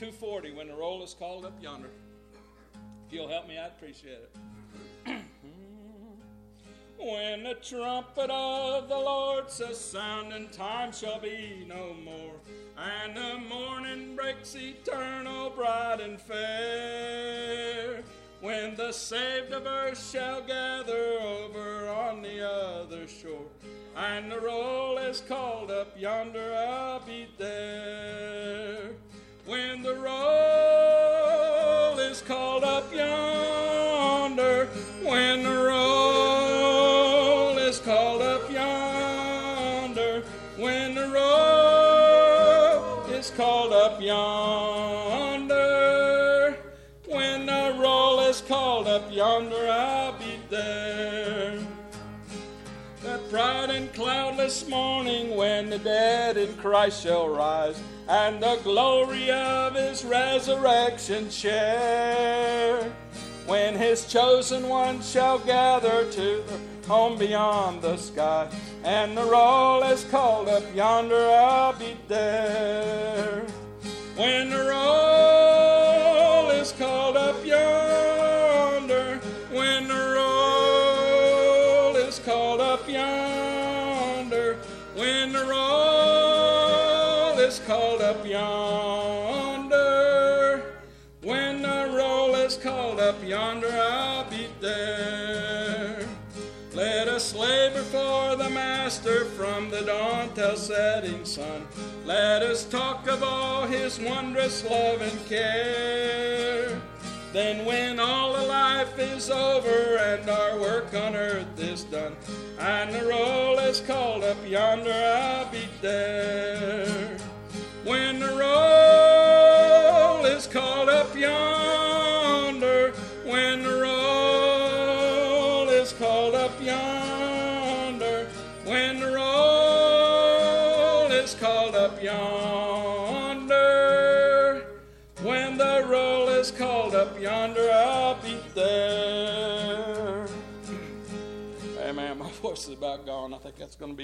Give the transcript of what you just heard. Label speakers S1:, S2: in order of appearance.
S1: 240, when the roll is called up yonder. If you'll help me, I'd appreciate it. When the trumpet of the Lord shall sound, and time shall be no more, and the morning breaks eternal, bright and fair, when the saved of earth shall gather over on the other shore, and the roll is called up yonder, I'll be there. When the roll is called up yonder, when the roll is called up yonder, when the roll is called up yonder, when the roll is called up yonder, I'll be there. That bright and cloudless morning, when the dead in Christ shall rise, and the glory of his resurrection share, when his chosen ones shall gather to the home beyond the sky, and the roll is called up yonder, I'll be there. When the roll is called up yonder, when the roll is called up yonder, when the roll is called up yonder, when the roll is called up yonder, I'll be there. Let us labor for the Master from the dawn till setting sun. Let us talk of all his wondrous love and care. Then when all the life is over and our work on earth is done, and the roll is called up yonder, I'll be there. When the roll is called up yonder, when the roll is called up yonder, when the roll is called up yonder, when the roll is called up yonder, I'll be there. Hey man, my voice is about gone. I think that's going to be